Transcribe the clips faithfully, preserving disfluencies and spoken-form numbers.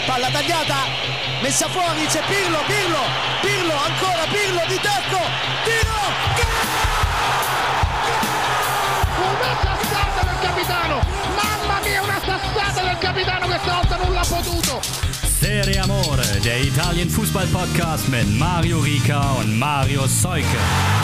palla tagliata, messa fuori, c'è Pirlo, Pirlo, Pirlo, ancora Pirlo di tacco, tiro, una sassata del capitano, mamma mia, una sassata del capitano, questa volta non l'ha potuto. Serie Amore, der Italien-Fußball-Podcast mit Mario Rica und Mario Seuke.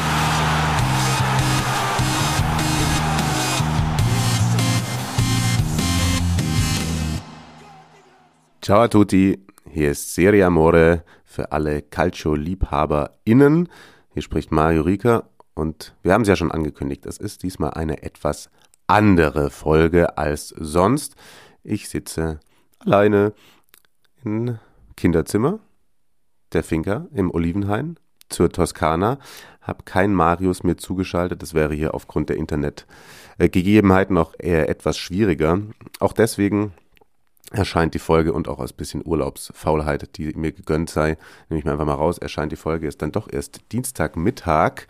Ciao a tutti, hier ist Serie Amore für alle Calcio-LiebhaberInnen. Hier spricht Mario Rica und wir haben es ja schon angekündigt, es ist diesmal eine etwas andere Folge als sonst. Ich sitze alleine im Kinderzimmer der Finca im Olivenhain zur Toskana, habe keinen Marius mir zugeschaltet, das wäre hier aufgrund der Internetgegebenheiten noch eher etwas schwieriger. Auch deswegen erscheint die Folge und auch aus bisschen Urlaubsfaulheit, die mir gegönnt sei, nehme ich mir einfach mal raus, erscheint die Folge ist dann doch erst Dienstagmittag.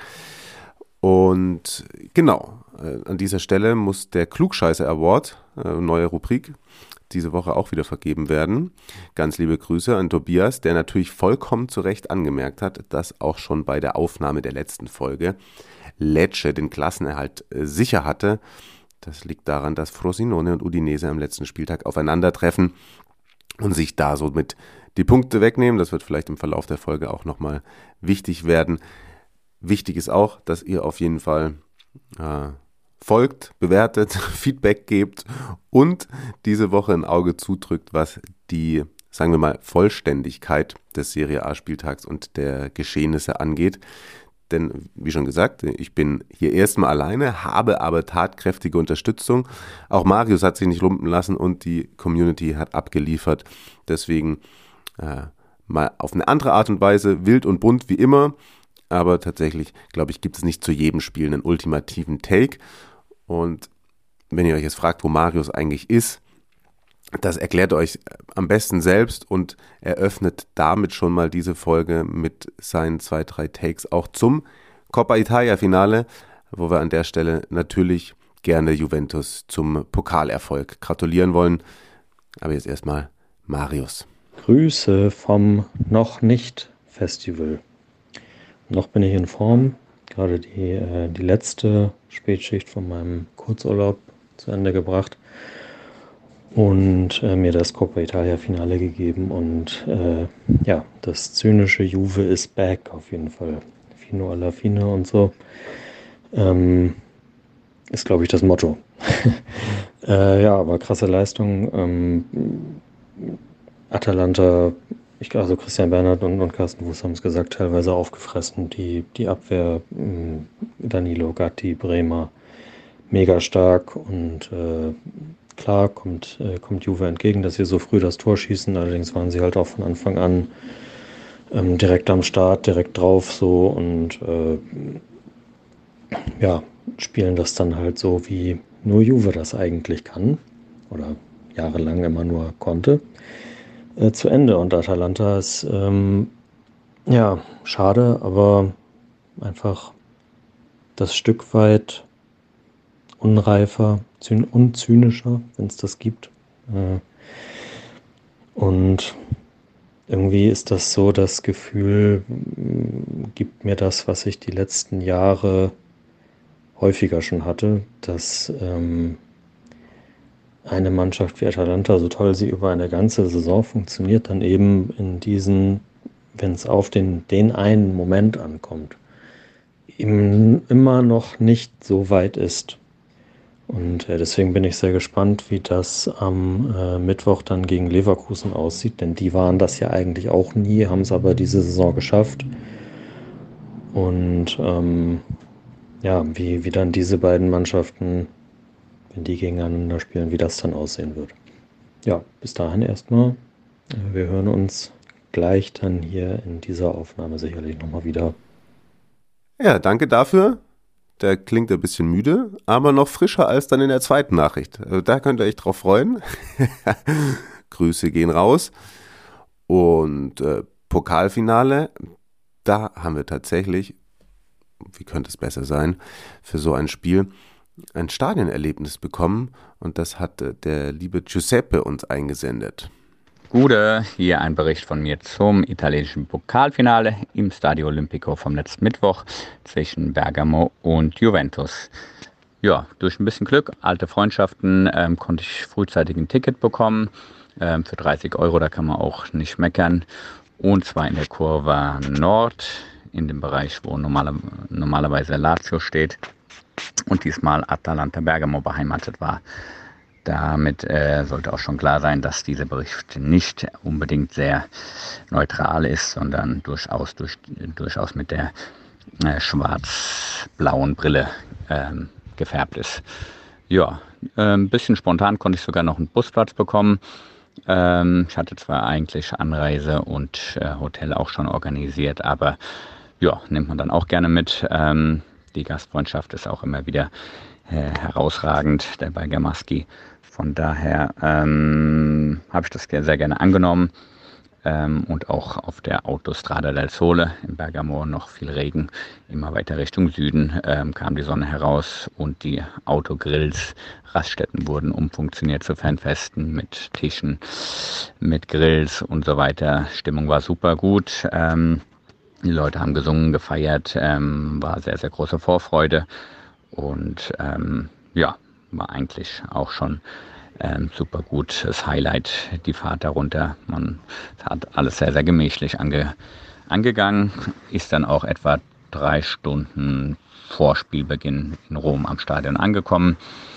Und genau, äh, an dieser Stelle muss der Klugscheißer Award, äh, neue Rubrik, diese Woche auch wieder vergeben werden. Ganz liebe Grüße an Tobias, der natürlich vollkommen zu Recht angemerkt hat, dass auch schon bei der Aufnahme der letzten Folge Lecce den Klassenerhalt äh, sicher hatte. Das liegt daran, dass Frosinone und Udinese am letzten Spieltag aufeinandertreffen und sich da somit die Punkte wegnehmen. Das wird vielleicht im Verlauf der Folge auch nochmal wichtig werden. Wichtig ist auch, dass ihr auf jeden Fall äh, folgt, bewertet, Feedback gebt und diese Woche ein Auge zudrückt, was die, sagen wir mal, Vollständigkeit des Serie A-Spieltags und der Geschehnisse angeht. Denn, wie schon gesagt, ich bin hier erstmal alleine, habe aber tatkräftige Unterstützung. Auch Marius hat sich nicht lumpen lassen und die Community hat abgeliefert. Deswegen äh, mal auf eine andere Art und Weise, wild und bunt wie immer. Aber tatsächlich, glaube ich, gibt es nicht zu jedem Spiel einen ultimativen Take. Und wenn ihr euch jetzt fragt, wo Marius eigentlich ist, das erklärt euch am besten selbst und eröffnet damit schon mal diese Folge mit seinen zwei, drei Takes auch zum Coppa Italia Finale, wo wir an der Stelle natürlich gerne Juventus zum Pokalerfolg gratulieren wollen. Aber jetzt erstmal Marius. Grüße vom Noch-Nicht-Festival. Noch bin ich in Form, gerade die, äh, die letzte Spätschicht von meinem Kurzurlaub zu Ende gebracht. Und äh, mir das Coppa Italia Finale gegeben und äh, ja, das zynische Juve is back auf jeden Fall. Fino alla fine und so. Ähm, ist, glaube ich, das Motto. äh, ja, aber krasse Leistung. Ähm, Atalanta, ich, also Christian Bernhard und, und Carsten Fuß haben es gesagt, teilweise aufgefressen. Die, die Abwehr, mh, Danilo, Gatti, Bremer, mega stark und äh, klar, kommt, äh, kommt Juve entgegen, dass sie so früh das Tor schießen. Allerdings waren sie halt auch von Anfang an ähm, direkt am Start, direkt drauf so und äh, ja, spielen das dann halt so, wie nur Juve das eigentlich kann oder jahrelang immer nur konnte, äh, zu Ende. Und Atalanta ist ähm, ja schade, aber einfach das Stück weit unreifer und zynischer, wenn es das gibt. Und irgendwie ist das so, das Gefühl gibt mir das, was ich die letzten Jahre häufiger schon hatte, dass ähm, eine Mannschaft wie Atalanta, so toll sie über eine ganze Saison funktioniert, dann eben in diesen, wenn es auf den, den einen Moment ankommt, eben immer noch nicht so weit ist. Und äh, deswegen bin ich sehr gespannt, wie das am äh, Mittwoch dann gegen Leverkusen aussieht, denn die waren das ja eigentlich auch nie, haben es aber diese Saison geschafft. Und ähm, ja, wie, wie dann diese beiden Mannschaften, wenn die gegeneinander spielen, wie das dann aussehen wird. Ja, bis dahin erstmal. Äh, wir hören uns gleich dann hier in dieser Aufnahme sicherlich nochmal wieder. Ja, danke dafür. Der klingt ein bisschen müde, aber noch frischer als dann in der zweiten Nachricht. Also da könnt ihr euch drauf freuen. Grüße gehen raus. Und äh, Pokalfinale, da haben wir tatsächlich, wie könnte es besser sein, für so ein Spiel ein Stadionerlebnis bekommen. Und das hat äh, der liebe Giuseppe uns eingesendet. Gude, hier ein Bericht von mir zum italienischen Pokalfinale im Stadio Olimpico vom letzten Mittwoch zwischen Bergamo und Juventus. Ja, durch ein bisschen Glück, alte Freundschaften, ähm, konnte ich frühzeitig ein Ticket bekommen. Ähm, für dreißig Euro, da kann man auch nicht meckern. Und zwar in der Kurve Nord, in dem Bereich, wo normale, normalerweise Lazio steht. Und diesmal Atalanta Bergamo beheimatet war. Damit äh, sollte auch schon klar sein, dass dieser Bericht nicht unbedingt sehr neutral ist, sondern durchaus, durch, durchaus mit der äh, schwarz-blauen Brille ähm, gefärbt ist. Ja, äh, ein bisschen spontan konnte ich sogar noch einen Busplatz bekommen. Ähm, ich hatte zwar eigentlich Anreise und äh, Hotel auch schon organisiert, aber ja, nimmt man dann auch gerne mit. Ähm, die Gastfreundschaft ist auch immer wieder äh, herausragend, der Bergamaschi. Von daher ähm, habe ich das sehr gerne angenommen ähm, und auch auf der Autostrada del Sole in Bergamo noch viel Regen. Immer weiter Richtung Süden ähm, kam die Sonne heraus und die Autogrills, Raststätten wurden umfunktioniert zu Fanfesten mit Tischen, mit Grills und so weiter. Stimmung war super gut. Ähm, die Leute haben gesungen, gefeiert, ähm, war sehr, sehr große Vorfreude und ähm, ja, war eigentlich auch schon ähm, super gut. Das Highlight, die Fahrt darunter. Man hat alles sehr, sehr gemächlich ange, angegangen. Ist dann auch etwa drei Stunden vor Spielbeginn in Rom am Stadion angekommen.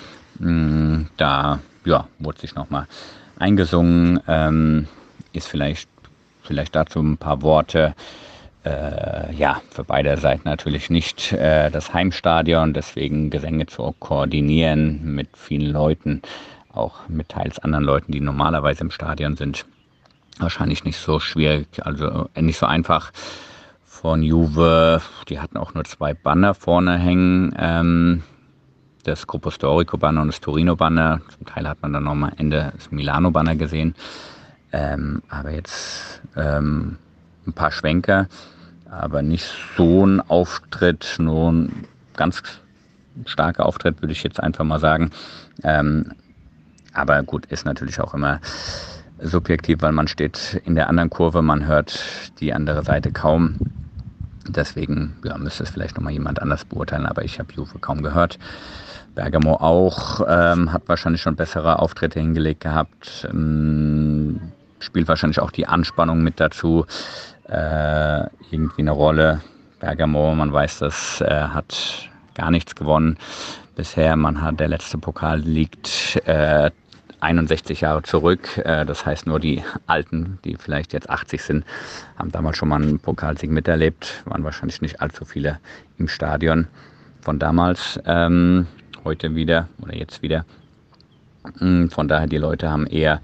Da ja, wurde sich nochmal eingesungen. Ähm, ist vielleicht, vielleicht dazu ein paar Worte. Äh, ja, für beide Seiten natürlich nicht äh, das Heimstadion, deswegen Gesänge zu koordinieren mit vielen Leuten, auch mit teils anderen Leuten, die normalerweise im Stadion sind, wahrscheinlich nicht so schwierig, also nicht so einfach. Von Juve, die hatten auch nur zwei Banner vorne hängen, ähm, das Gruppo Storico Banner und das Torino Banner, zum Teil hat man dann noch mal am Ende das Milano Banner gesehen, ähm, aber jetzt ähm, ein paar Schwenker, aber nicht so ein Auftritt, nur ein ganz starker Auftritt, würde ich jetzt einfach mal sagen. Ähm, aber gut, ist natürlich auch immer subjektiv, weil man steht in der anderen Kurve, man hört die andere Seite kaum. Deswegen ja, müsste es vielleicht nochmal jemand anders beurteilen, aber ich habe Juve kaum gehört. Bergamo auch, ähm, hat wahrscheinlich schon bessere Auftritte hingelegt gehabt, ähm, spielt wahrscheinlich auch die Anspannung mit dazu. Äh, irgendwie eine Rolle. Bergamo, man weiß, das äh, hat gar nichts gewonnen bisher. Man hat, der letzte Pokal liegt äh, einundsechzig Jahre zurück. Äh, das heißt, nur die Alten, die vielleicht jetzt achtzig sind, haben damals schon mal einen Pokalsieg miterlebt. Waren wahrscheinlich nicht allzu viele im Stadion von damals. Ähm, heute wieder oder jetzt wieder. Von daher, die Leute haben eher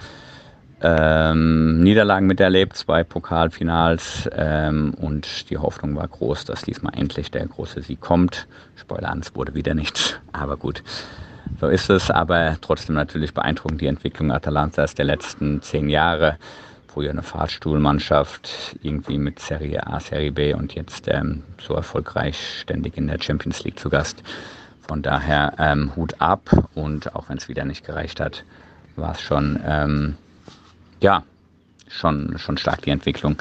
Ähm, Niederlagen miterlebt, zwei Pokalfinals ähm, und die Hoffnung war groß, dass diesmal endlich der große Sieg kommt. Spoiler an, es wurde wieder nichts, aber gut, so ist es. Aber trotzdem natürlich beeindruckend die Entwicklung Atalantas der letzten zehn Jahre. Früher eine Fahrstuhlmannschaft, irgendwie mit Serie A, Serie B und jetzt ähm, so erfolgreich ständig in der Champions League zu Gast. Von daher ähm, Hut ab und auch wenn es wieder nicht gereicht hat, war es schon... Ähm, Ja, schon, schon stark die Entwicklung.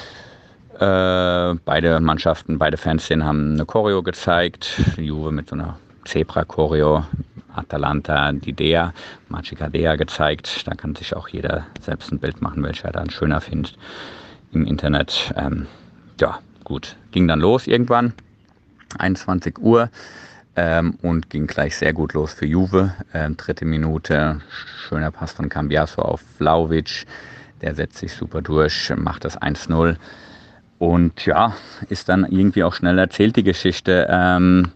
Äh, beide Mannschaften, beide Fanszenen haben eine Choreo gezeigt. Juve mit so einer Zebra-Choreo, Atalanta die Dea, Magica Dea gezeigt. Da kann sich auch jeder selbst ein Bild machen, welcher er dann schöner findet im Internet. Ähm, ja, gut, ging dann los irgendwann, einundzwanzig Uhr. Ähm, und ging gleich sehr gut los für Juve. Ähm, dritte Minute, schöner Pass von Cambiaso auf Vlahovic. Der setzt sich super durch, macht das eins null. Und ja, ist dann irgendwie auch schnell erzählt, die Geschichte. Ähm,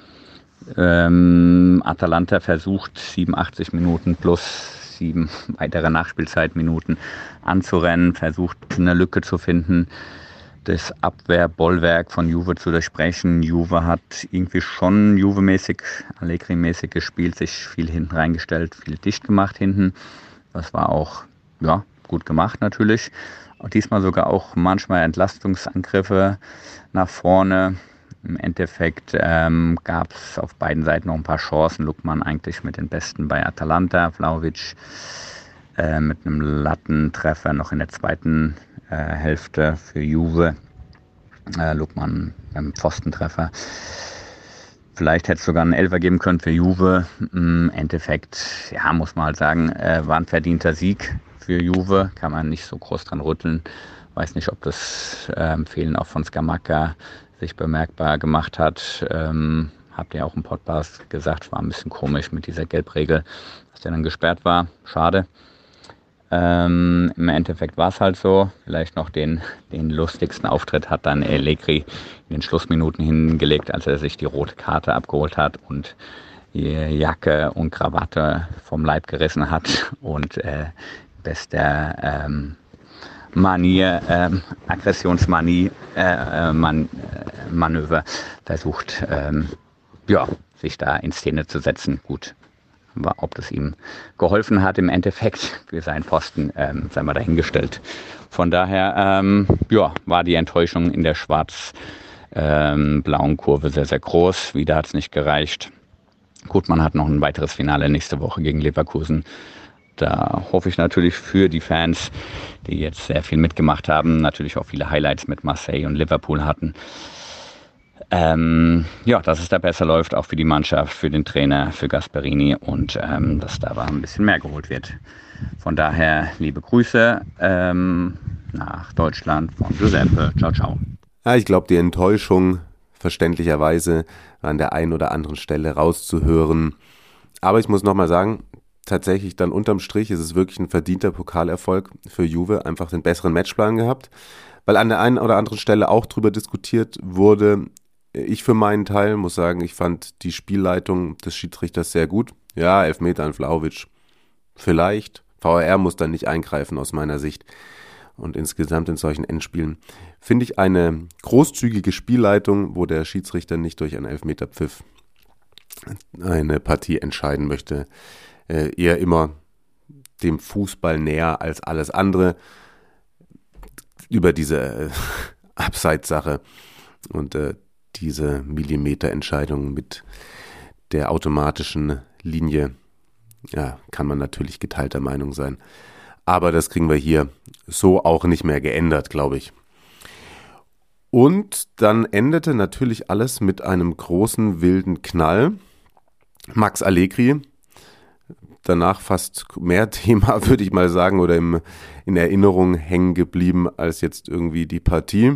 ähm, Atalanta versucht, siebenundachtzig Minuten plus sieben weitere Nachspielzeitminuten anzurennen, versucht eine Lücke zu finden, das Abwehrbollwerk von Juve zu durchbrechen. Juve hat irgendwie schon Juve-mäßig, Allegri-mäßig gespielt, sich viel hinten reingestellt, viel dicht gemacht hinten. Das war auch ja, gut gemacht natürlich. Und diesmal sogar auch manchmal Entlastungsangriffe nach vorne. Im Endeffekt ähm, gab es auf beiden Seiten noch ein paar Chancen. Lukman eigentlich mit den Besten bei Atalanta, Vlahovic äh, mit einem Lattentreffer noch in der zweiten äh, Hälfte für Juve. Äh, Lukman im Pfostentreffer. Vielleicht hätte es sogar einen Elfer geben können für Juve. Im Endeffekt, ja, muss man halt sagen, äh, war ein verdienter Sieg für Juve. Kann man nicht so groß dran rütteln. Weiß nicht, ob das äh, Fehlen auch von Scamacca sich bemerkbar gemacht hat. Ähm, habt ihr auch im Podcast gesagt, war ein bisschen komisch mit dieser Gelbregel, dass der dann gesperrt war. Schade. Ähm, Im Endeffekt war es halt so. Vielleicht noch den, den lustigsten Auftritt hat dann Allegri in den Schlussminuten hingelegt, als er sich die rote Karte abgeholt hat und die Jacke und Krawatte vom Leib gerissen hat und äh, bester ähm, Manier, ähm, Aggressionsmanie, äh, Man, äh, Manöver versucht, ähm, ja, sich da in Szene zu setzen. Gut. Aber ob das ihm geholfen hat im Endeffekt für seinen Posten, ähm, sei mal dahingestellt. Von daher ähm, ja, war die Enttäuschung in der schwarz-blauen ähm, Kurve sehr, sehr groß. Wieder hat es nicht gereicht. Gut, man hat noch ein weiteres Finale nächste Woche gegen Leverkusen. Da hoffe ich natürlich für die Fans, die jetzt sehr viel mitgemacht haben, natürlich auch viele Highlights mit Marseille und Liverpool hatten. Ähm, ja, dass es da besser läuft, auch für die Mannschaft, für den Trainer, für Gasperini und ähm, dass da aber ein bisschen mehr geholt wird. Von daher liebe Grüße ähm, nach Deutschland von Giuseppe. Ciao, ciao. Ja, ich glaube, die Enttäuschung verständlicherweise an der einen oder anderen Stelle rauszuhören. Aber ich muss nochmal sagen, tatsächlich dann unterm Strich ist es wirklich ein verdienter Pokalerfolg für Juve, einfach den besseren Matchplan gehabt, weil an der einen oder anderen Stelle auch drüber diskutiert wurde. Ich für meinen Teil muss sagen, ich fand die Spielleitung des Schiedsrichters sehr gut. Ja, Elfmeter an Vlahovic vielleicht. V A R muss dann nicht eingreifen aus meiner Sicht. Und insgesamt in solchen Endspielen finde ich eine großzügige Spielleitung, wo der Schiedsrichter nicht durch einen Elfmeterpfiff eine Partie entscheiden möchte, äh, eher immer dem Fußball näher als alles andere über diese äh, Abseitssache und äh, diese Millimeterentscheidung mit der automatischen Linie, ja, kann man natürlich geteilter Meinung sein. Aber das kriegen wir hier so auch nicht mehr geändert, glaube ich. Und dann endete natürlich alles mit einem großen, wilden Knall. Max Allegri, danach fast mehr Thema, würde ich mal sagen, oder im, in Erinnerung hängen geblieben als jetzt irgendwie die Partie.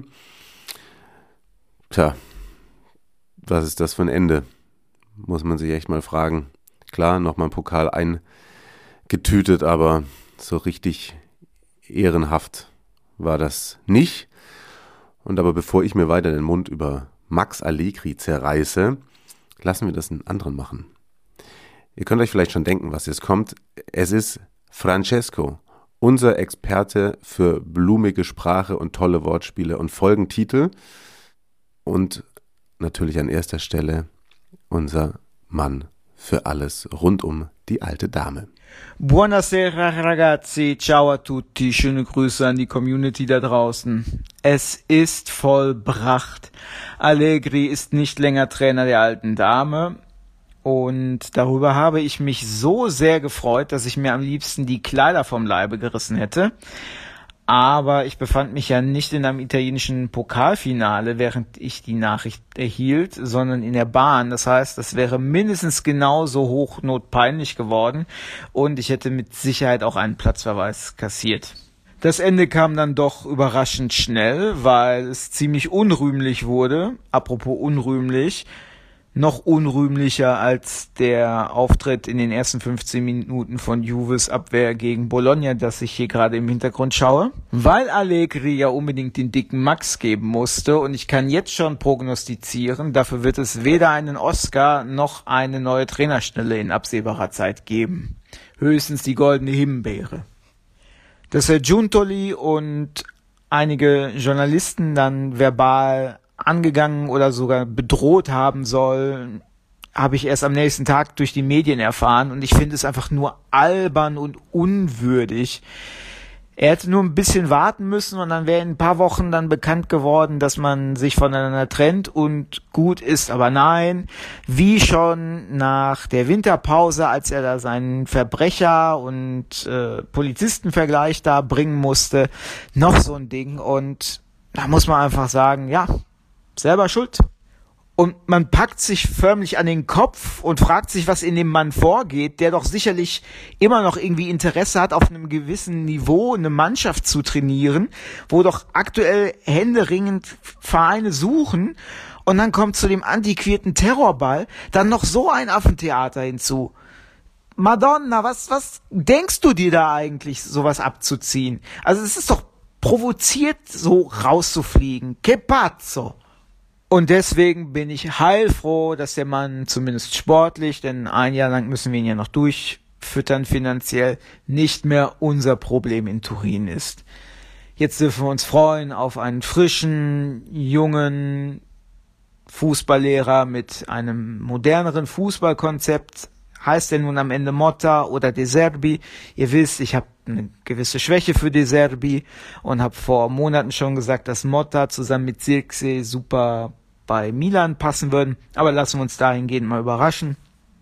Tja, was ist das für ein Ende? Muss man sich echt mal fragen. Klar, nochmal ein Pokal eingetütet, aber so richtig ehrenhaft war das nicht. Und aber bevor ich mir weiter den Mund über Max Allegri zerreiße, lassen wir das einen anderen machen. Ihr könnt euch vielleicht schon denken, was jetzt kommt. Es ist Francesco, unser Experte für blumige Sprache und tolle Wortspiele und Folgentitel. Und natürlich an erster Stelle unser Mann für alles rund um die alte Dame. Buonasera ragazzi, ciao a tutti, schöne Grüße an die Community da draußen. Es ist vollbracht. Allegri ist nicht länger Trainer der alten Dame und darüber habe ich mich so sehr gefreut, dass ich mir am liebsten die Kleider vom Leibe gerissen hätte. Aber ich befand mich ja nicht in einem italienischen Pokalfinale, während ich die Nachricht erhielt, sondern in der Bahn. Das heißt, das wäre mindestens genauso hochnotpeinlich geworden und ich hätte mit Sicherheit auch einen Platzverweis kassiert. Das Ende kam dann doch überraschend schnell, weil es ziemlich unrühmlich wurde. Apropos unrühmlich, noch unrühmlicher als der Auftritt in den ersten fünfzehn Minuten von Juves Abwehr gegen Bologna, das ich hier gerade im Hintergrund schaue, weil Allegri ja unbedingt den dicken Max geben musste und ich kann jetzt schon prognostizieren, dafür wird es weder einen Oscar noch eine neue Trainerstelle in absehbarer Zeit geben. Höchstens die goldene Himbeere. Dass Herr Giuntoli und einige Journalisten dann verbal angegangen oder sogar bedroht haben soll, habe ich erst am nächsten Tag durch die Medien erfahren und ich finde es einfach nur albern und unwürdig. Er hätte nur ein bisschen warten müssen und dann wäre in ein paar Wochen dann bekannt geworden, dass man sich voneinander trennt und gut ist. Aber nein, wie schon nach der Winterpause, als er da seinen Verbrecher- und äh, Polizistenvergleich da bringen musste, noch so ein Ding. Und da muss man einfach sagen, ja, selber schuld. Und man packt sich förmlich an den Kopf und fragt sich, was in dem Mann vorgeht, der doch sicherlich immer noch irgendwie Interesse hat, auf einem gewissen Niveau eine Mannschaft zu trainieren, wo doch aktuell händeringend Vereine suchen. Und dann kommt zu dem antiquierten Terrorball dann noch so ein Affentheater hinzu. Madonna, was, was denkst du dir da eigentlich, sowas abzuziehen? Also es ist doch provoziert, so rauszufliegen. Que pazzo! Und deswegen bin ich heilfroh, dass der Mann zumindest sportlich, denn ein Jahr lang müssen wir ihn ja noch durchfüttern finanziell, nicht mehr unser Problem in Turin ist. Jetzt dürfen wir uns freuen auf einen frischen, jungen Fußballlehrer mit einem moderneren Fußballkonzept. Heißt der nun am Ende Motta oder De Zerbi? Ihr wisst, ich habe eine gewisse Schwäche für De Zerbi und habe vor Monaten schon gesagt, dass Motta zusammen mit Zirkzee super bei Milan passen würden. Aber lassen wir uns dahingehend mal überraschen.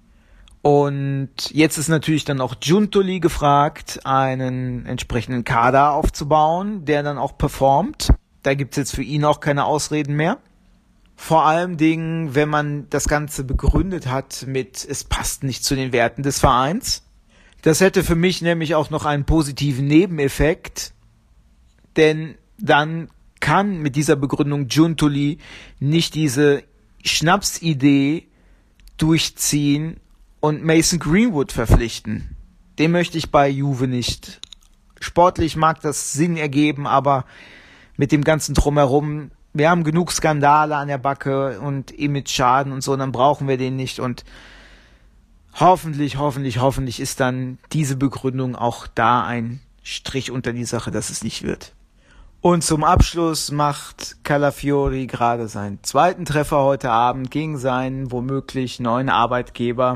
Und jetzt ist natürlich dann auch Giuntoli gefragt, einen entsprechenden Kader aufzubauen, der dann auch performt. Da gibt's jetzt für ihn auch keine Ausreden mehr. Vor allem Dingen, wenn man das Ganze begründet hat mit, es passt nicht zu den Werten des Vereins. Das hätte für mich nämlich auch noch einen positiven Nebeneffekt, denn dann kann mit dieser Begründung Giuntoli nicht diese Schnapsidee durchziehen und Mason Greenwood verpflichten. Den möchte ich bei Juve nicht. Sportlich mag das Sinn ergeben, aber mit dem ganzen Drumherum, wir haben genug Skandale an der Backe und Image-Schaden und so, dann brauchen wir den nicht. Und hoffentlich, hoffentlich, hoffentlich ist dann diese Begründung auch da ein Strich unter die Sache, dass es nicht wird. Und zum Abschluss macht Calafiori gerade seinen zweiten Treffer heute Abend gegen seinen womöglich neuen Arbeitgeber.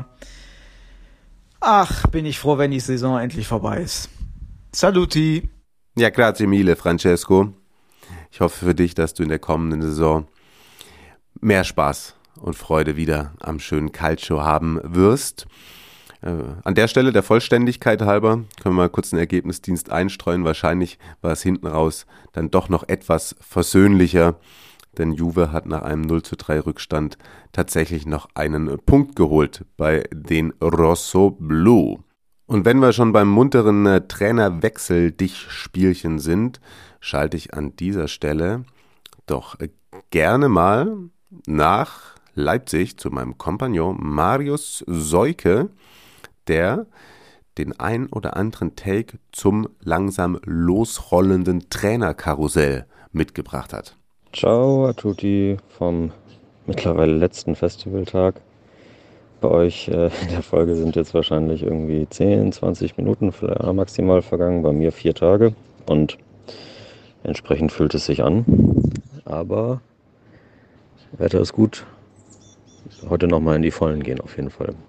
Ach, bin ich froh, wenn die Saison endlich vorbei ist. Saluti! Ja, grazie mille, Francesco. Ich hoffe für dich, dass du in der kommenden Saison mehr Spaß und Freude wieder am schönen Calcio haben wirst. Äh, an der Stelle der Vollständigkeit halber können wir mal kurz einen Ergebnisdienst einstreuen. Wahrscheinlich war es hinten raus dann doch noch etwas versöhnlicher, denn Juve hat nach einem null zu drei Rückstand tatsächlich noch einen Punkt geholt bei den Rossoblu. Und wenn wir schon beim munteren äh, Trainerwechsel-Dich-Spielchen sind, schalte ich an dieser Stelle doch äh, gerne mal nach Leipzig zu meinem Kompagnon Marius Seuke, der den ein oder anderen Take zum langsam losrollenden Trainerkarussell mitgebracht hat. Ciao a tutti vom mittlerweile letzten Festivaltag. Bei euch äh, in der Folge sind jetzt wahrscheinlich irgendwie zehn, zwanzig Minuten maximal vergangen, bei mir vier Tage und entsprechend fühlt es sich an. Aber Wetter ist gut. Heute nochmal in die Vollen gehen auf jeden Fall.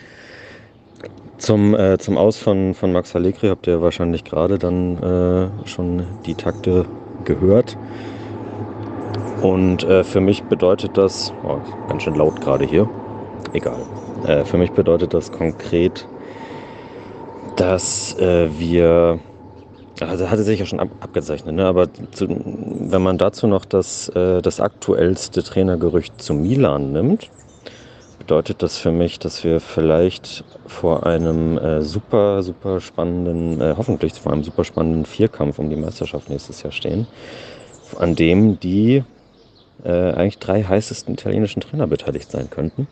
Zum, äh, zum Aus von, von Max Allegri habt ihr wahrscheinlich gerade dann äh, schon die Takte gehört. Und äh, für mich bedeutet das, oh, ganz schön laut gerade hier, egal. Äh, für mich bedeutet das konkret, dass äh, wir, also hatte sich ja schon ab, abgezeichnet, ne? Aber zu, wenn man dazu noch das, äh, das aktuellste Trainergerücht zu Milan nimmt, bedeutet das für mich, dass wir vielleicht vor einem äh, super, super spannenden, äh, hoffentlich vor einem super spannenden Vierkampf um die Meisterschaft nächstes Jahr stehen, an dem die äh, eigentlich drei heißesten italienischen Trainer beteiligt sein könnten.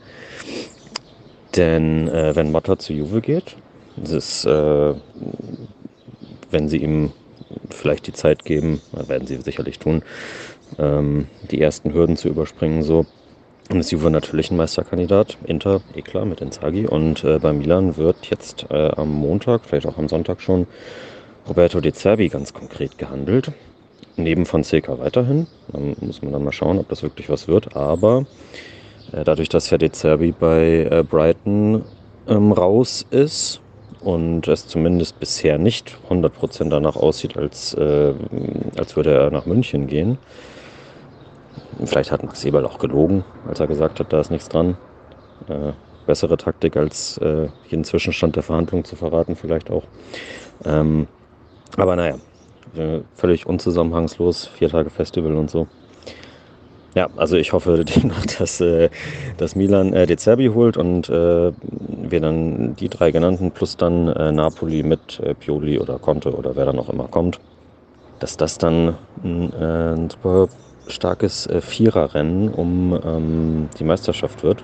Denn äh, wenn Motta zu Juve geht, das ist, äh, wenn sie ihm vielleicht die Zeit geben, werden sie sicherlich tun, ähm, die ersten Hürden zu überspringen, so, dann ist Juve natürlich ein Meisterkandidat. Inter, eh klar, mit Inzaghi. Und äh, bei Milan wird jetzt äh, am Montag, vielleicht auch am Sonntag schon, Roberto De Zerbi ganz konkret gehandelt. Neben Fonseca weiterhin. Dann muss man dann mal schauen, ob das wirklich was wird. Aber äh, dadurch, dass ja De Zerbi bei äh, Brighton ähm, raus ist und es zumindest bisher nicht hundert Prozent danach aussieht, als, äh, als würde er nach München gehen. Vielleicht hat Max Eberl auch gelogen, als er gesagt hat, da ist nichts dran. Äh, bessere Taktik, als äh, jeden Zwischenstand der Verhandlungen zu verraten, vielleicht auch. Ähm, aber naja, äh, völlig unzusammenhangslos, vier Tage Festival und so. Ja, also ich hoffe demnach, dass, äh, dass Milan äh, De Zerbi holt und äh, wir dann die drei genannten plus dann äh, Napoli mit äh, Pioli oder Conte oder wer dann auch immer kommt, dass das dann ein, äh, ein super starkes äh, Viererrennen um ähm, die Meisterschaft wird.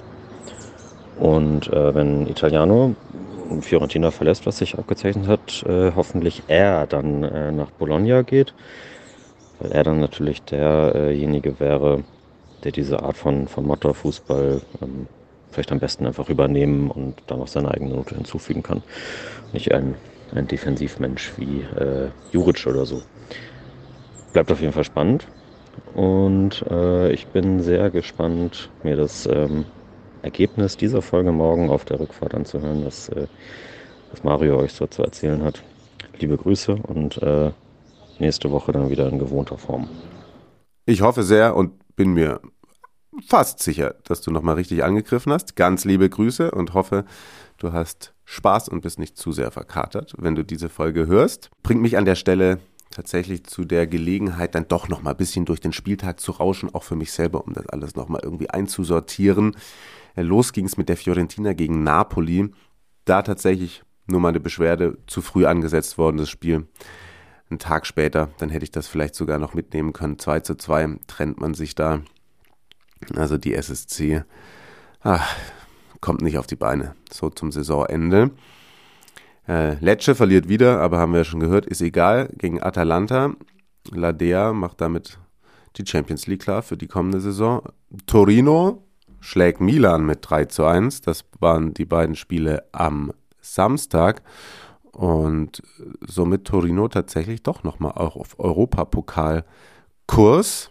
Und äh, wenn Italiano Fiorentina verlässt, was sich abgezeichnet hat, äh, hoffentlich er dann äh, nach Bologna geht, weil er dann natürlich derjenige wäre, der diese Art von, von Motto-Fußball ähm, vielleicht am besten einfach übernehmen und dann noch seine eigene Note hinzufügen kann. Nicht ein, ein Defensivmensch wie äh, Juric oder so. Bleibt auf jeden Fall spannend und äh, ich bin sehr gespannt, mir das ähm, Ergebnis dieser Folge morgen auf der Rückfahrt anzuhören, was, äh, was Mario euch so zu erzählen hat. Liebe Grüße und äh, nächste Woche dann wieder in gewohnter Form. Ich hoffe sehr und bin mir fast sicher, dass du nochmal richtig angegriffen hast. Ganz liebe Grüße und hoffe, du hast Spaß und bist nicht zu sehr verkatert, wenn du diese Folge hörst. Bringt mich an der Stelle tatsächlich zu der Gelegenheit, dann doch nochmal ein bisschen durch den Spieltag zu rauschen, auch für mich selber, um das alles nochmal irgendwie einzusortieren. Los ging es mit der Fiorentina gegen Napoli. Da tatsächlich nur mal eine Beschwerde, zu früh angesetzt worden, das Spiel. Einen Tag später, dann hätte ich das vielleicht sogar noch mitnehmen können. zwei zu zwei trennt man sich da. Also die S S C ach, kommt nicht auf die Beine. So zum Saisonende. Äh, Lecce verliert wieder, aber haben wir ja schon gehört, ist egal. Gegen Atalanta. Ladea macht damit die Champions League klar für die kommende Saison. Torino schlägt Milan mit drei zu eins. Das waren die beiden Spiele am Samstag. Und somit Torino tatsächlich doch nochmal auch auf Europapokal-Kurs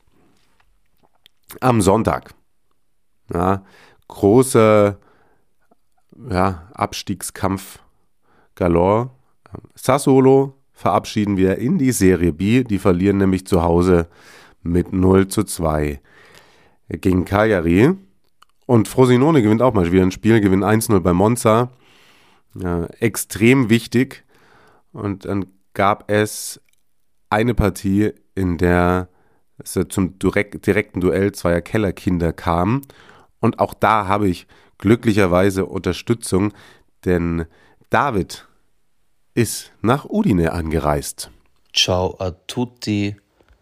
am Sonntag. Ja, großer ja, Abstiegskampf galore. Sassuolo verabschieden wir in die Serie B. Die verlieren nämlich zu Hause mit null zu zwei gegen Cagliari. Und Frosinone gewinnt auch mal wieder ein Spiel, gewinnt eins null bei Monza. Ja, extrem wichtig. Und dann gab es eine Partie, in der es zum direkt, direkten Duell zweier Kellerkinder kam. Und auch da habe ich glücklicherweise Unterstützung, denn David ist nach Udine angereist. Ciao a tutti.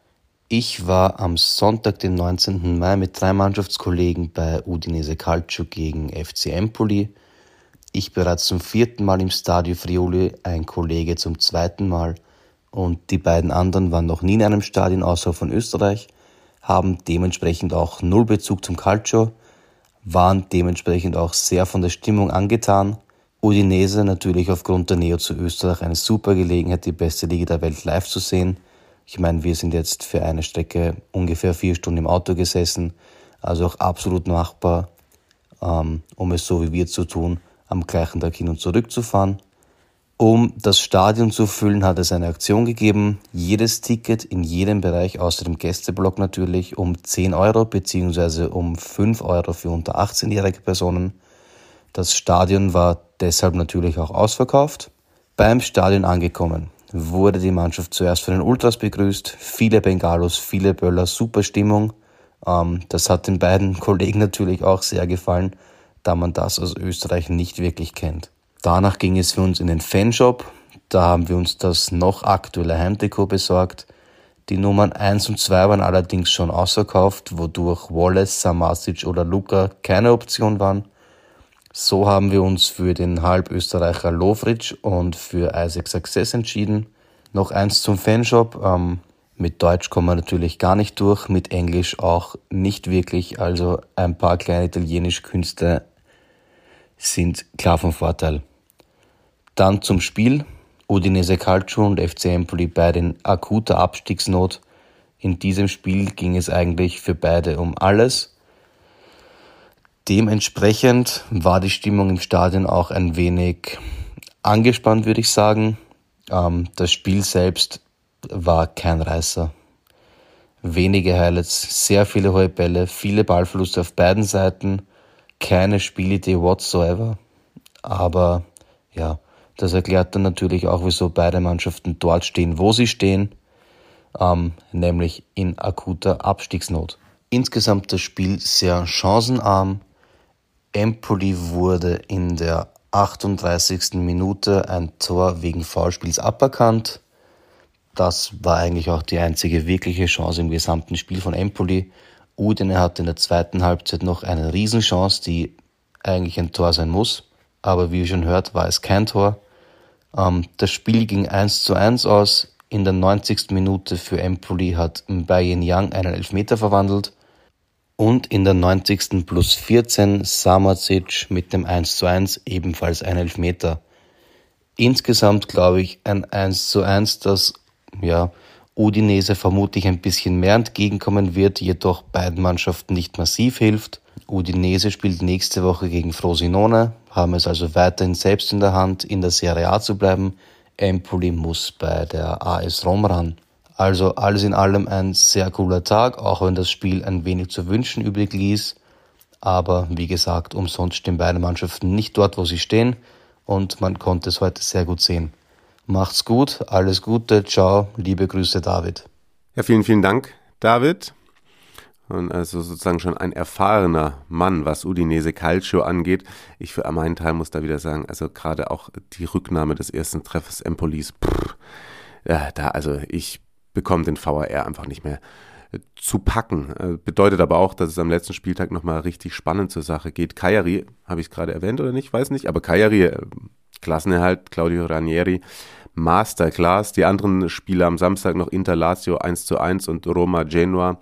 Ich war am Sonntag, den neunzehnten Mai, mit drei Mannschaftskollegen bei Udinese Calcio gegen F C Empoli. Ich bereits zum vierten Mal im Stadio Friuli, ein Kollege zum zweiten Mal und die beiden anderen waren noch nie in einem Stadion außerhalb von Österreich, haben dementsprechend auch null Bezug zum Calcio, waren dementsprechend auch sehr von der Stimmung angetan. Udinese natürlich aufgrund der Nähe zu Österreich eine super Gelegenheit, die beste Liga der Welt live zu sehen. Ich meine, wir sind jetzt für eine Strecke ungefähr vier Stunden im Auto gesessen, also auch absolut machbar, ähm, um es so wie wir zu tun, am gleichen Tag hin und zurück zu fahren. Um das Stadion zu füllen, hat es eine Aktion gegeben. Jedes Ticket in jedem Bereich, außer dem Gästeblock natürlich, um zehn Euro bzw. um fünf Euro für unter achtzehnjährige Personen. Das Stadion war deshalb natürlich auch ausverkauft. Beim Stadion angekommen wurde die Mannschaft zuerst von den Ultras begrüßt. Viele Bengalos, viele Böller, super Stimmung. Ähm, das hat den beiden Kollegen natürlich auch sehr gefallen, da man das aus Österreich nicht wirklich kennt. Danach ging es für uns in den Fanshop. Da haben wir uns das noch aktuelle Heimtrikot besorgt. Die Nummern eins und zwei waren allerdings schon ausverkauft, wodurch Wallace, Samasic oder Luka keine Option waren. So haben wir uns für den Halbösterreicher Lovric und für Isaac Success entschieden. Noch eins zum Fanshop. Ähm, mit Deutsch kommen wir natürlich gar nicht durch, mit Englisch auch nicht wirklich. Also ein paar kleine italienische Künste sind klar vom Vorteil. Dann zum Spiel. Udinese Calcio und F C Empoli beide in akuter Abstiegsnot. In diesem Spiel ging es eigentlich für beide um alles. Dementsprechend war die Stimmung im Stadion auch ein wenig angespannt, würde ich sagen. Ähm, das Spiel selbst war kein Reißer. Wenige Highlights, sehr viele hohe Bälle, viele Ballverluste auf beiden Seiten, keine Spielidee whatsoever. Aber ja, das erklärt dann natürlich auch, wieso beide Mannschaften dort stehen, wo sie stehen, ähm, nämlich in akuter Abstiegsnot. Insgesamt das Spiel sehr chancenarm. Empoli wurde in der achtunddreißigsten Minute ein Tor wegen Foulspiels aberkannt. Das war eigentlich auch die einzige wirkliche Chance im gesamten Spiel von Empoli. Udine hatte in der zweiten Halbzeit noch eine Riesenchance, die eigentlich ein Tor sein muss. Aber wie ihr schon hört, war es kein Tor. Ähm, das Spiel ging eins zu eins aus. In der neunzigsten Minute für Empoli hat Mbayeniang einen Elfmeter verwandelt. Und in der neunzigsten plus vierzehn Samardžić mit dem eins zu eins ebenfalls ein Elfmeter. Insgesamt glaube ich ein eins zu eins, das ja, Udinese vermutlich ein bisschen mehr entgegenkommen wird, jedoch beiden Mannschaften nicht massiv hilft. Udinese spielt nächste Woche gegen Frosinone, haben es also weiterhin selbst in der Hand, in der Serie A zu bleiben. Empoli muss bei der A S Rom ran. Also alles in allem ein sehr cooler Tag, auch wenn das Spiel ein wenig zu wünschen übrig ließ. Aber wie gesagt, umsonst stehen beide Mannschaften nicht dort, wo sie stehen, und man konnte es heute sehr gut sehen. Macht's gut, alles Gute, ciao, liebe Grüße, David. Ja, vielen, vielen Dank, David. Und also sozusagen schon ein erfahrener Mann, was Udinese Calcio angeht. Ich für meinen Teil muss da wieder sagen, also gerade auch die Rücknahme des ersten Treffers Empolis, pff, ja, da, also ich bekomme den V A R einfach nicht mehr zu packen. Bedeutet aber auch, dass es am letzten Spieltag nochmal richtig spannend zur Sache geht. Cagliari, habe ich es gerade erwähnt oder nicht, weiß nicht, aber Cagliari, Klassenerhalt, Claudio Ranieri, Masterclass. Die anderen Spiele am Samstag noch Inter Lazio eins zu eins und Roma Genoa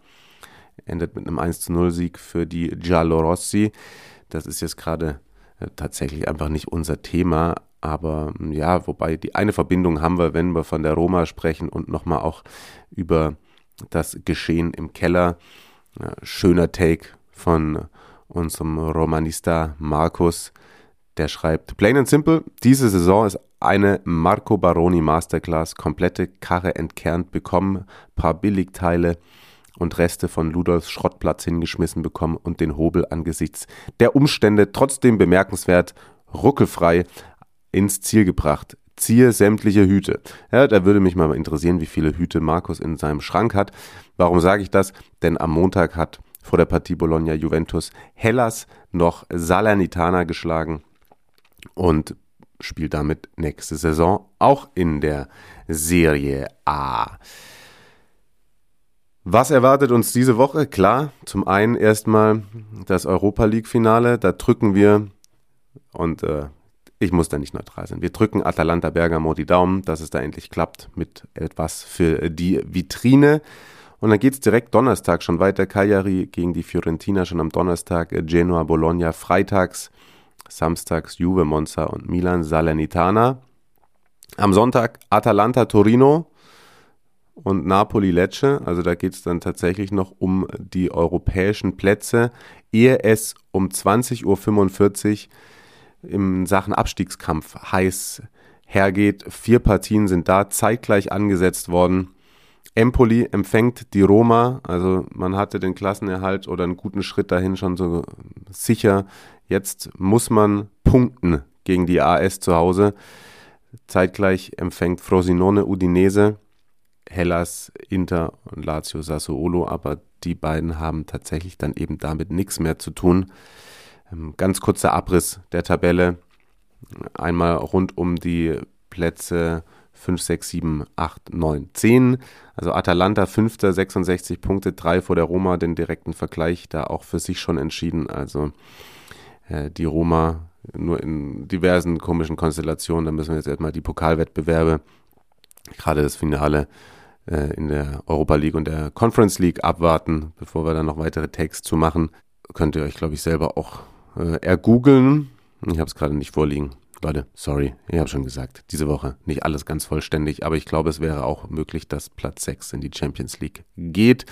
endet mit einem eins zu null Sieg für die Giallorossi. Das ist jetzt gerade äh, tatsächlich einfach nicht unser Thema, aber ja, wobei die eine Verbindung haben wir, wenn wir von der Roma sprechen und nochmal auch über das Geschehen im Keller. Ja, schöner Take von unserem Romanista Markus, der schreibt: Plain and simple, diese Saison ist eine Marco Baroni Masterclass, komplette Karre entkernt bekommen, paar Billigteile und Reste von Ludolfs Schrottplatz hingeschmissen bekommen und den Hobel angesichts der Umstände trotzdem bemerkenswert ruckelfrei ins Ziel gebracht. Ziehe sämtliche Hüte. Ja, da würde mich mal interessieren, wie viele Hüte Markus in seinem Schrank hat. Warum sage ich das? Denn am Montag hat vor der Partie Bologna-Juventus Hellas noch Salernitana geschlagen und spielt damit nächste Saison auch in der Serie A. Was erwartet uns diese Woche? Klar, zum einen erstmal das Europa-League-Finale. Da drücken wir, und äh, ich muss da nicht neutral sein, wir drücken Atalanta Bergamo die Daumen, dass es da endlich klappt mit etwas für die Vitrine. Und dann geht es direkt Donnerstag schon weiter. Cagliari gegen die Fiorentina schon am Donnerstag, Genoa Bologna freitags, samstags Juve Monza und Milan Salernitana. Am Sonntag Atalanta Torino und Napoli Lecce, also da geht es dann tatsächlich noch um die europäischen Plätze, ehe es um zwanzig Uhr fünfundvierzig in Sachen Abstiegskampf heiß hergeht. Vier Partien sind da zeitgleich angesetzt worden. Empoli empfängt die Roma, also man hatte den Klassenerhalt oder einen guten Schritt dahin schon so sicher. Jetzt muss man punkten gegen die A S zu Hause. Zeitgleich empfängt Frosinone Udinese, Hellas, Inter und Lazio Sassuolo, aber die beiden haben tatsächlich dann eben damit nichts mehr zu tun. Ganz kurzer Abriss der Tabelle, einmal rund um die Plätze fünf, sechs, sieben, acht, neun, zehn. Also Atalanta fünfter, sechsundsechzig Punkte, drei vor der Roma, den direkten Vergleich da auch für sich schon entschieden. Also äh, die Roma nur in diversen komischen Konstellationen, da müssen wir jetzt erstmal die Pokalwettbewerbe, gerade das Finale äh, in der Europa League und der Conference League abwarten, bevor wir dann noch weitere Takes zu machen. Könnt ihr euch, glaube ich, selber auch äh, ergoogeln. Ich habe es gerade nicht vorliegen. Leute, sorry, ich habe schon gesagt, diese Woche nicht alles ganz vollständig, aber ich glaube, es wäre auch möglich, dass Platz sechs in die Champions League geht.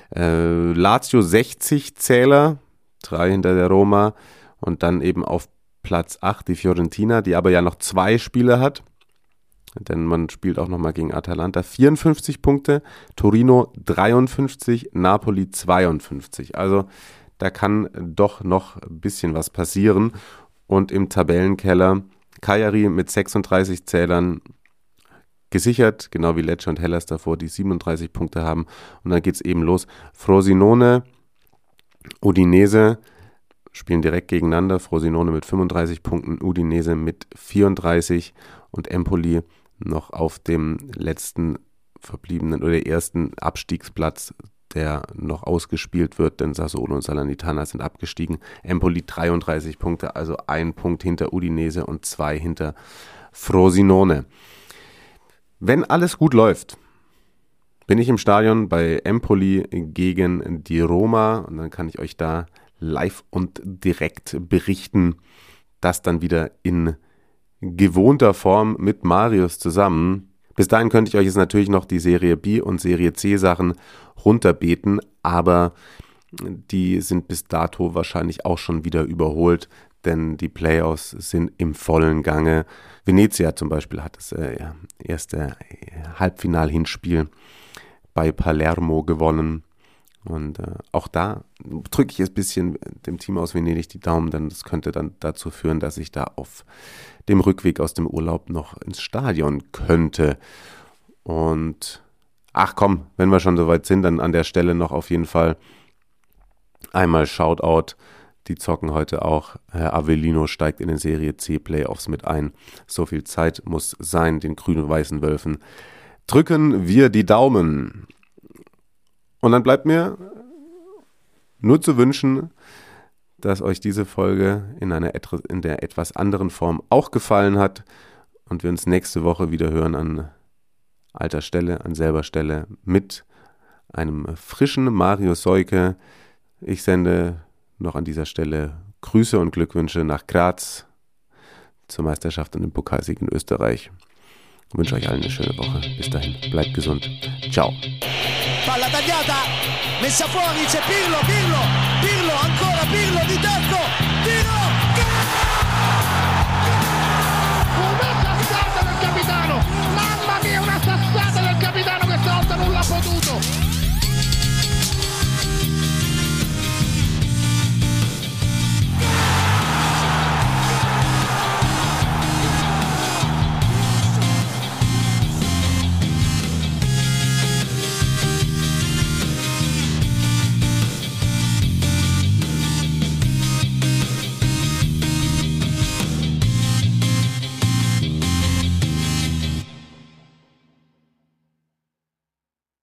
Äh, Lazio sechzig Zähler, drei hinter der Roma und dann eben auf Platz acht, die Fiorentina, die aber ja noch zwei Spiele hat. Denn man spielt auch nochmal gegen Atalanta. vierundfünfzig Punkte, Torino dreiundfünfzig, Napoli zweiundfünfzig. Also da kann doch noch ein bisschen was passieren. Und im Tabellenkeller Cagliari mit sechsunddreißig Zählern gesichert, genau wie Lecce und Hellas davor, die siebenunddreißig Punkte haben. Und dann geht es eben los. Frosinone, Udinese spielen direkt gegeneinander. Frosinone mit fünfunddreißig Punkten, Udinese mit vierunddreißig und Empoli noch auf dem letzten verbliebenen oder ersten Abstiegsplatz, der noch ausgespielt wird, denn Sassuolo und Salernitana sind abgestiegen. Empoli dreiunddreißig Punkte, also ein Punkt hinter Udinese und zwei hinter Frosinone. Wenn alles gut läuft, bin ich im Stadion bei Empoli gegen die Roma und dann kann ich euch da live und direkt berichten, dass dann wieder in gewohnter Form mit Marius zusammen. Bis dahin könnte ich euch jetzt natürlich noch die Serie B und Serie C Sachen runterbeten, aber die sind bis dato wahrscheinlich auch schon wieder überholt, denn die Playoffs sind im vollen Gange. Venezia zum Beispiel hat das äh, erste Halbfinal-Hinspiel bei Palermo gewonnen. Und äh, auch da drücke ich jetzt ein bisschen dem Team aus Venedig die Daumen, denn das könnte dann dazu führen, dass ich da auf dem Rückweg aus dem Urlaub noch ins Stadion könnte. Und ach komm, wenn wir schon soweit sind, dann an der Stelle noch auf jeden Fall einmal Shoutout. Die zocken heute auch. Herr Avellino steigt in den Serie C Playoffs mit ein. So viel Zeit muss sein, den grün-weißen Wölfen. Drücken wir die Daumen. Und dann bleibt mir nur zu wünschen, dass euch diese Folge in einer in der etwas anderen Form auch gefallen hat und wir uns nächste Woche wieder hören an alter Stelle, an selber Stelle mit einem frischen Mario Seuke. Ich sende noch an dieser Stelle Grüße und Glückwünsche nach Graz zur Meisterschaft und dem Pokalsieg in Österreich. Ich wünsche euch allen eine schöne Woche. Bis dahin, bleibt gesund. Ciao. Palla tagliata, messa fuori, c'è Pirlo, Pirlo, Pirlo, ancora Pirlo di testa.